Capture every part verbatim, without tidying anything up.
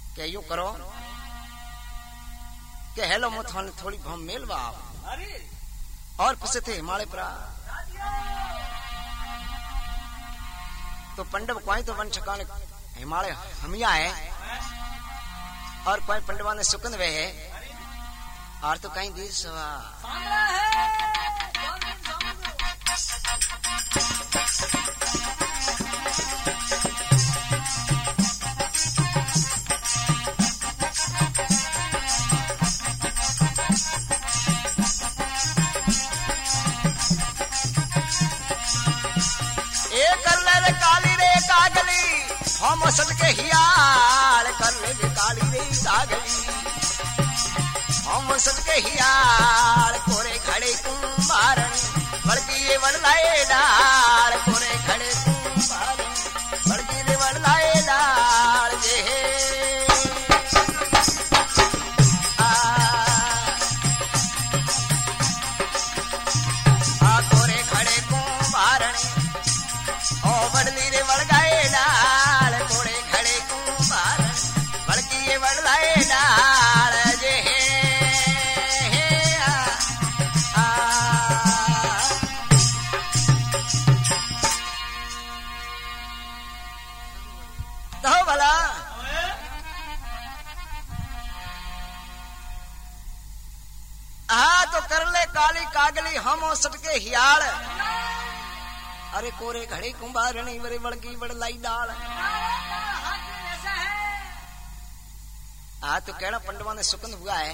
के यूं करो के हेलो मो थाने थोड़ी भम मेलवा और पसे थे हिमालय पर तो पंडव कोई तो वन ठिकाने हिमालय हमिया है और कोई पंडवा ने सुकन वे है और तो कहीं दी सवा हम सद के हियाल कर ले काली रे कागली हम सद के हियाल कोरे खड़े कुंभारन बड़की ये वड़लाए डाल कोरे खड़े कुंभारन बड़की रे वड़लाए डाल जे आ आ कोरे खड़े कुंभारन ओ वड़ली रे वड़गाए डाल वड़लाए डाल जे आ, आ, तो भला हाँ तो कर ले काली कागली हम सटके हियाल अरे कोरे घड़े कुंभारणी वरे वड़गी वड़लाई डाल हाँ तो कहना पंडवा ने सुकन हुआ है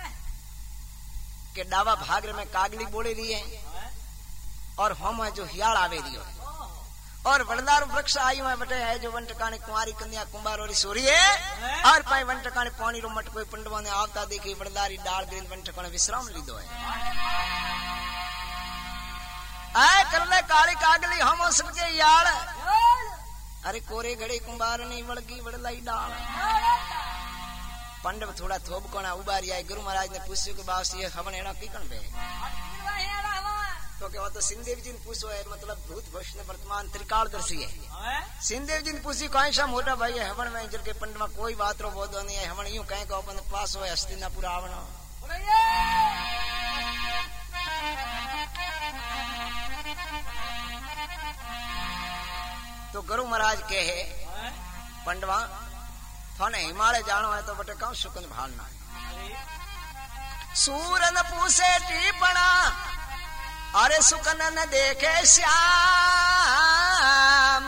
कि डावा भाग में कागली बोले रही है और हम है जो हियाल आवे रही है और वड़दार वृक्ष आयु है बटे है जो वन टकाने कुंवारी कन्या कुंभार और सोरी है और पाई वन टकाने पानी रो मट कोई पंडवा ने आवता देखी वड़दारी डाल दे वन टकाने विश्राम लीधो है आए कर ले काली कागली हम उसके के हियाल अरे कोरे घड़े कुंभार नहीं वड़गी वड़लाई डाल पंडव थोड़ा थोब कोना उबारी आए गुरु महाराज ने पूछ्यो कि बास ये हवन एना की कण बे तो के वो तो सिंहदेव जी ने पूछो है मतलब भूत भविष्य ने वर्तमान त्रिकालदर्शी है सिंहदेव जी ने पूछी कहीं सा मोटा भाई है हवन में जल के पंडवा कोई बात रो बोधो नहीं है हवन यूं कहीं को अपन पास हो हस्तिनापुर आवनो तो गुरु महाराज के है पंडवा थाने हिमालय जानो है तो बटे कौन सुकन भालना सूरन पूसे टीपना अरे सुकन न देखे श्याम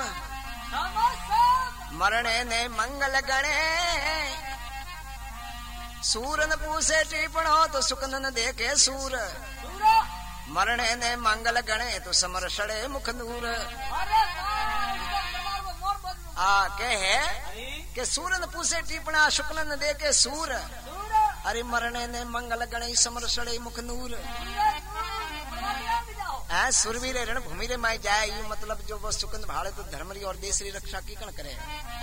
मरने ने मंगल गणे सूरन पूसे टीपणो तो सुकन न देखे सूर मरने ने मंगल गणे तो समरसड़े मुख नूर आ के है के सूरन पूसे टीपना शुक्ल न दे के सूर अरे मरने ने मंगल गणे समरसड़े मुख नूर है सुरवीर रण भूमि रे माई जाए यू मतलब जो वो सुकंद भाड़े तो धर्मरी और देश री रक्षा की कण करे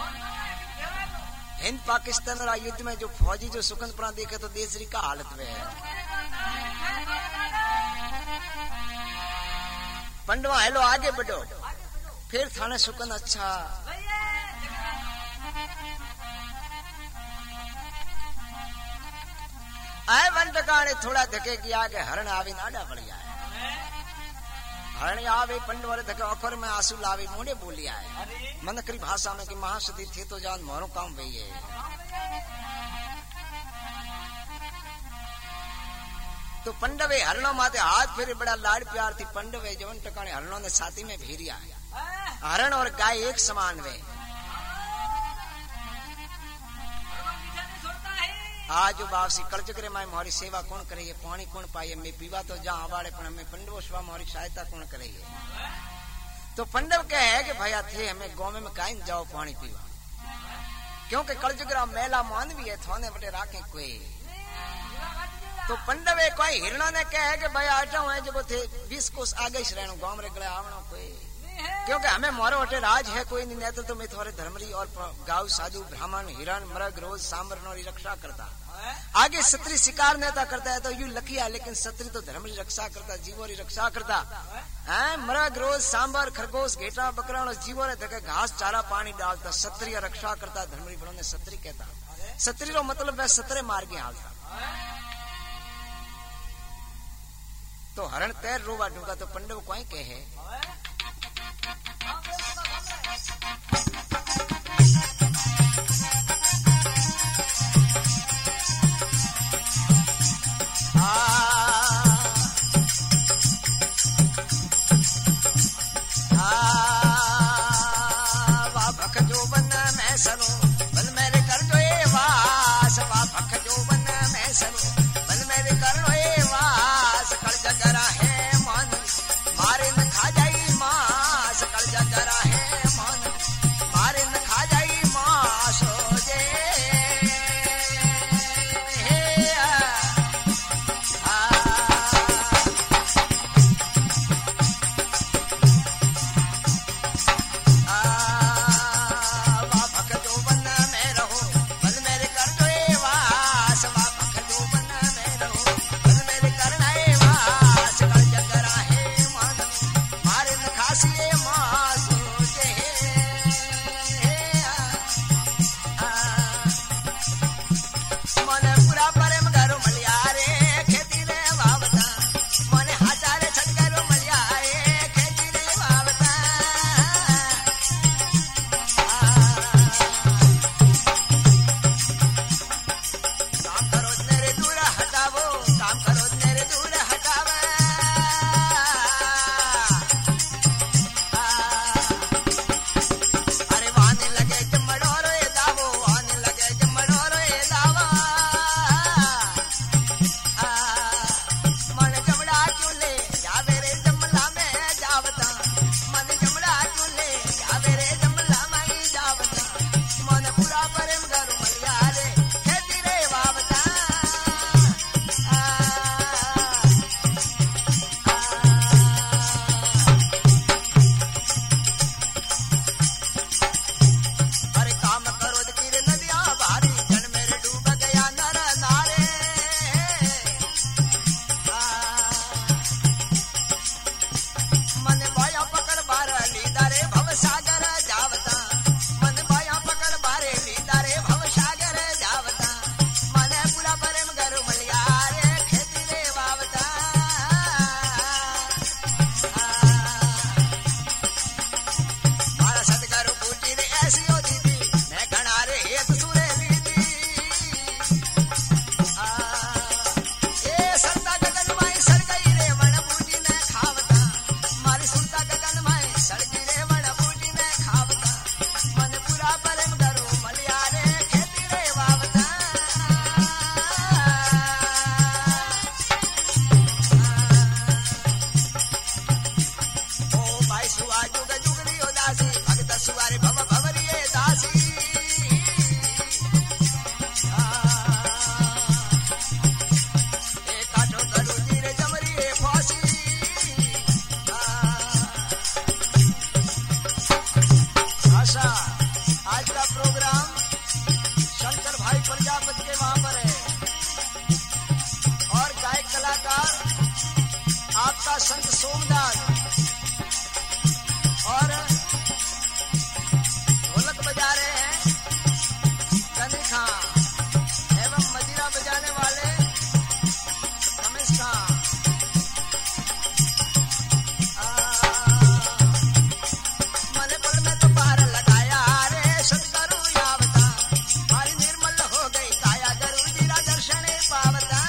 हिंद पाकिस्तान रा युद्ध में जो फौजी जो सुकंद प्रा देखे तो देश री का हालत में है पंडवा हेलो आगे बढ़ो फिर थाने सुकंद अच्छा आए वन टकाने थोड़ा धके किया के हरण आवे नाडा बढ़िया है हरण आवे पंडवर धके अखर में आंसू लावे मुंडे बोलिया है मनकरी भाषा में कि महासती थे तो जान मोरो काम भई है तो पंडवे हरणों माते हाथ फेरे बड़ा लाड़ प्यार थी पंडवे जवन टकाने हरणों ने साथी में भेरिया हरण और गाय एक समान वे आज बावसी कलचकरे माई मोरी सेवा कौन करे पानी कौन पाए मैं पीवा तो जहाँ हवाड़े पर हमें पंडवो स्वा मोरी सहायता कौन करे तो पंडव क्या है कि भैया थे हमें गाँव में काइन जाओ पानी पीवा क्योंकि कलचकरा मेला मानवी है थाने बटे राखे कोई तो पंडवे कोई हिरणों ने कहे कि भैया हटाओ है जो थे बीस कोस आगे रहना गाँव रे गले आवनो कोई क्योंकि हमें मोरो अटे राज है कोई नहीं, तो, तो मैं थोड़े धर्मरी और गाँव साधु ब्राह्मण हिरण मृग रोज सांबर नो रक्षा करता। आगे सत्री शिकार नेता करता है तो यू लकिया, लेकिन सत्री तो धर्म की रक्षा करता, जीवो की रक्षा करता है। मृग रोज सांबर खरगोश घेटा बकरा जीवो रे धके घास चारा पानी डालता, सत्री रक्षा करता, धर्मरी बड़ों ने सत्री कहता। सत्री रो मतलब है सतरे मार्गे हालता। तो हरण तैर रोवा डूंगा तो पंडव कोई कहे संत सोमदास और ढोलक बजा रहे हैं गनी खां एवं मजीरा बजाने वाले रमेश खां। मन पल में तो पार लगाया रे सतगुरु यावता, हमारी निर्मल हो गई काया गुरु जीरा दर्शन पावता।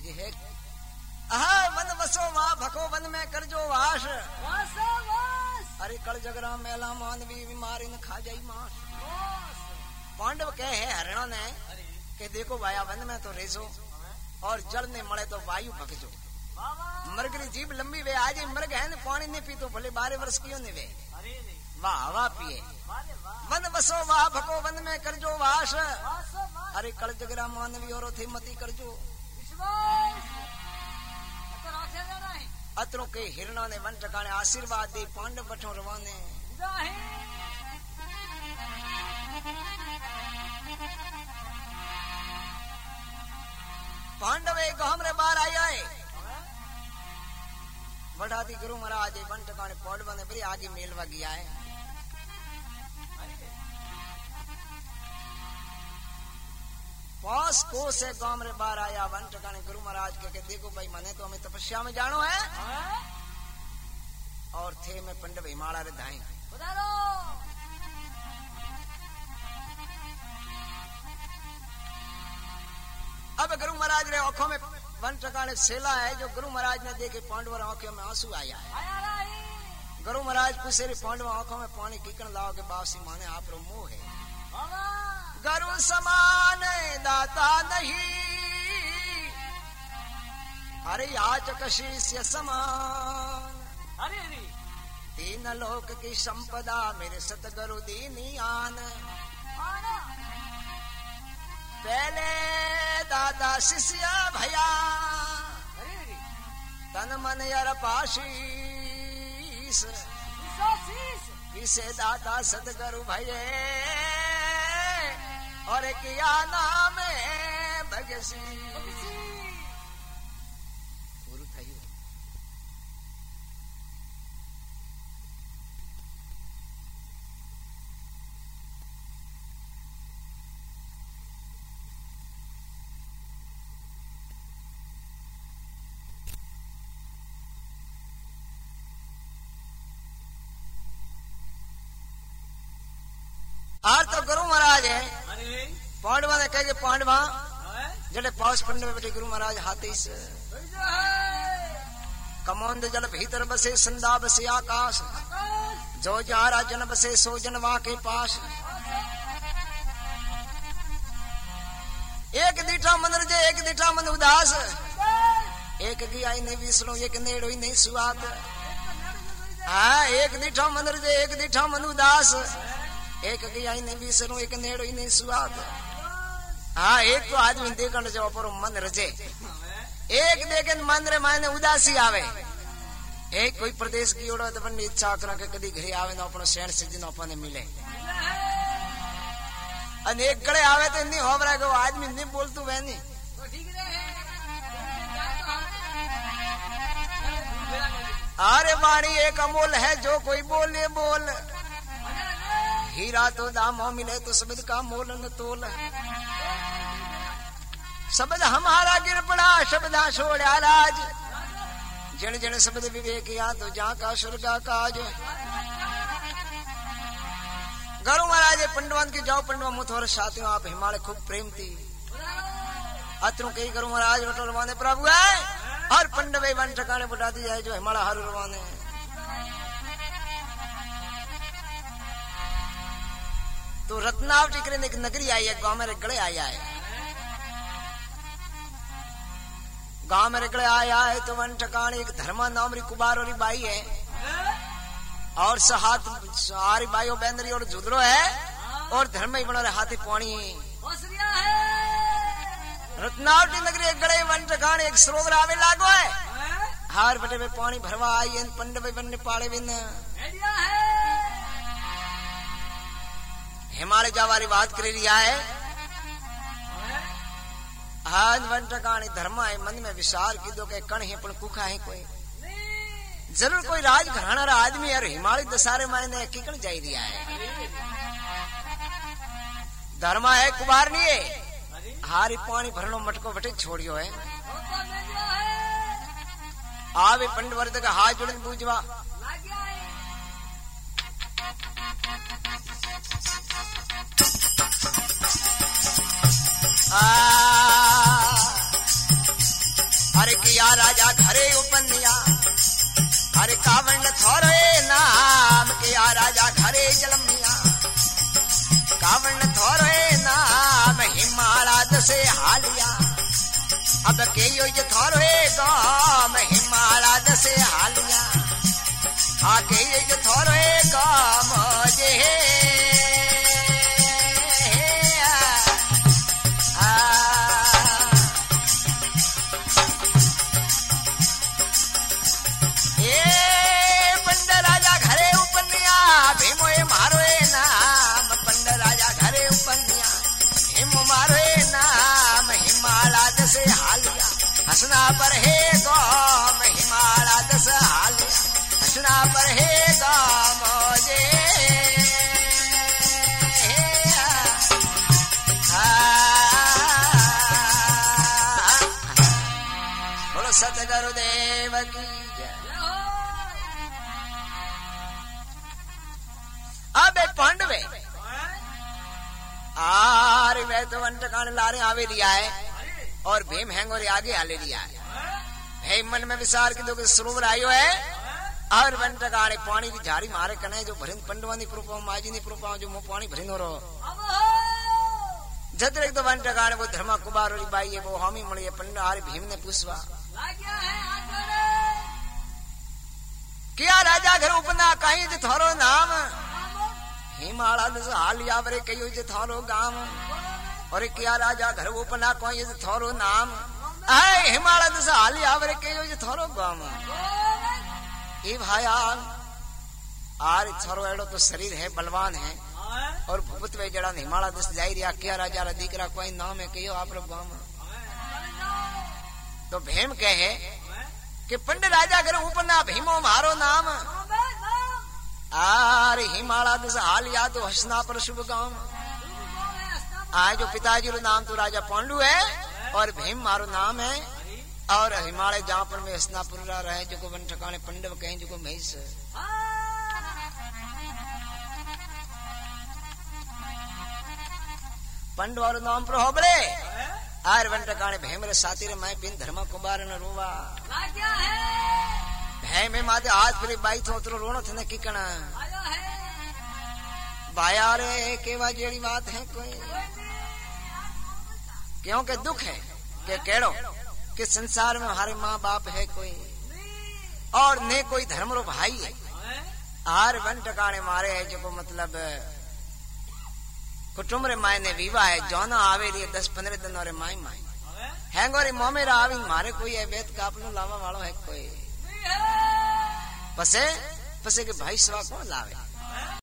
वन में करजो वास, वास वास अरे कल जगरा मेला मानवी बीमारी न खा जाई मास। पांडव कहे है हरणा ने कि देखो भाया वन में तो रेजो और जल ने मले तो वायु भगजो। मरगरी जीभ लंबी वे आज मर्ग है न पानी नहीं पी तो भले बारह वर्ष क्यों नहीं वे वाह हवा पिए। वन बसो वाह भको वन में करजो वास। अरे कल जगरा मानवी और थे मती करजो। अतरों के हिरणा ने वन टकाने आशीर्वाद दे पांडव बठो रवाने। पांडव एक गांव रे बाहर आई आए बढ़ाती गुरु महाराज वन टकाने पौड़वा ने बड़ी आगे मेलवा गया है। पास को से गांव रे बाहर आया वन टकाने गुरु महाराज के, के देखो भाई मने तो हमें तपस्या में जानो है और थे में पंडव हिमालय रे धाई। अब गुरु महाराज रे आंखों में वन टकाने सेला है जो गुरु महाराज ने देखे पांडव आंखों में आंसू आया है। गुरु महाराज पूछे रे पांडव आंखों में पानी किकन लाओ के बासी माने आप रो मोह है। गुरु समान दाता नहीं अरे याचक शिष्य समान। अरे तीन लोक की संपदा मेरे सतगुरु दीनी आन। पहले दादा शिष्य भया तन मन यार पाशीस विसे दादा सतगुरु भये और किया नाम भगसी। पूरू थयो आज तो गुरु महाराज है पांडवा ने कहे पांडवा जड़े पास पंड में बैठे गुरु महाराज हाथी से कमोंद जल भीतर बसे संदा बसे आकाश जो जारा जन बसे सो जनवा के पास। एक दीठा मन रजे एक दीठा मन उदास एक गिया नहीं विष्णु एक नेड़ो ही नहीं सुआत। हाँ एक दीठा मन रजे एक दीठा मन उदास एक गिया नहीं विष्णु एक नेड़ो ही नहीं सुआत। हाँ एक तो आदमी देखने जो पर मन रजे एक देखे मन रे मायने उदासी आवे। एक कोई प्रदेश की ओर तो अपनी इच्छा करा के कदी घरे आवे ना अपनो शहर से जिन अपने मिले अनेक गड़े आवे तो नहीं हो रहा है आदमी नहीं बोलतू वह नहीं। अरे वाणी एक अमोल है जो कोई बोले बोल हीरा तो दामो मिले तो शब्द का मोल न तोल। शब्द हमारा गिर पड़ा शब्दा छोड़ा राज जन जन शब्द विवेक या तो जहाँ का स्वर्गा काज। गुरु महाराज पंडवान की जाओ पंडवा मुथोर साथियों आप हिमालय खूब प्रेम थी अतरू कई गुरु महाराज रोटो रवाने प्रभु है और पंडवे वन ठिकाने बुटा दी जाए जो हिमालय हर रवाने। तो रत्नावटी करने एक नगरी आई है गांव में गड़े आया है गांव में गड़े आया है तो वन ठिकाने एक धर्मा नाम री कुबार और बाई है और सहात सारी बाइयों बेंदरी और जुदरो है और धर्म ही बना रहे हाथी पानी रत्नावटी नगरी एक गड़े वन ठिकाने एक सरोवर आवे लागो है हार बटे में पानी भरवा आई है पंडवे बनने पाड़े बिन हिमालय जावारी बात कर रिया है। आज वन टकाने धर्म है मन में विचार की दो के कण है पण कुखा है कोई जरूर कोई राज घराना रा आदमी और हिमालय दसारे माने किकण जाई दिया है। धर्म है कुबार नहीं है हारी पानी भरनो मटको बटे छोड़ियो है आवे पंड वर्द का हाथ जोड़न पूजवा अरे किया राजा घरे उपनिया अरे कावण थोरे नाम के आ राजा घरे जलमिया कावण थोरे नाम हिमाला दसे हालिया अब के यो ये थोरे गाम हिमाला दसे हालिया आके ये थोरे गाम जे से हालिया हसना पर है गाम हिमाला दस हालिया हसना पर है गाम जे बोलो सतगुरुदेव की जय। अबे पांडवे आर वे तो वन टकाने लारे आवे लिया है और भीम हैंगोरे आगे हाले लिया है। हे मन में विचार की दो सरोवर आयो है और वन टकाने पानी की झाड़ी मारे कने जो भरिन पंडवानी कृपा माजी नी कृपा जो मुंह पानी भरिनो रो जतरे तो वन टकाने वो धर्मा कुमार वाली बाई है वो हामी मणी है पंडा हारे भीम ने पूछवा क्या राजा घर उपना कहीं जो थारो नाम हिमाला दस हालिया बरे कहियो जो थारो गांव और क्या राजा घर उपना कोई थोरो नाम आए हिमालय दस हाली आवरे के यो थोरो गाम ए भाया आर थोरो एड़ो तो शरीर है बलवान है और भूत वे जड़ा हिमालय दस जाई रिया क्या राजा रा दीकरा कोई नाम है कहियो आपरो गाम तो भीम कहे कि पंड राजा घर उपना भीमो मारो नाम आर हिमालय दस हालिया तो हसना पर शुभ गाम आज जो पिताजी रो नाम तो राजा पांडु है और भीम मारो नाम है और हिमालय जहाँ पर में हसनापुर रहे जो को वन ठकाने पंडव कहें जो को महिष पंडव और नाम पर हो बड़े आर वन ठकाने भीम रे साथी रे मैं बिन धर्मा कुमार न रोवा भीम में माते हाथ फिर बाई थो उतरो रोनो थे न किकना बाया रे केवा जेड़ी बात है कोई क्योंकि दुख है कि केड़ो कि संसार में हमारे माँ बाप है कोई और ने कोई धर्म रो भाई है हार वन टकाने मारे है जो मतलब कुटुंब रे माय ने विवाह है जोना आवे लिए दस पंद्रह दिन और माई माई हैंगोरी मोमेरा आवी मारे कोई है वेद कापनो लावा वालो है कोई पसे पसे के भाई सवा कौन लावे